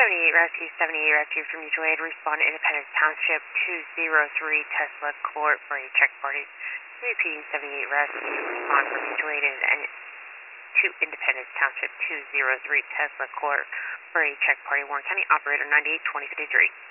78 Rescue, 78 Rescue from Mutual Aid, respond to Independence Township 203 Tesla Court for a check party. Repeating 78 Rescue, respond for Mutual Aid and to Independence Township 203 Tesla Court for a check party. Warren County Operator 982053.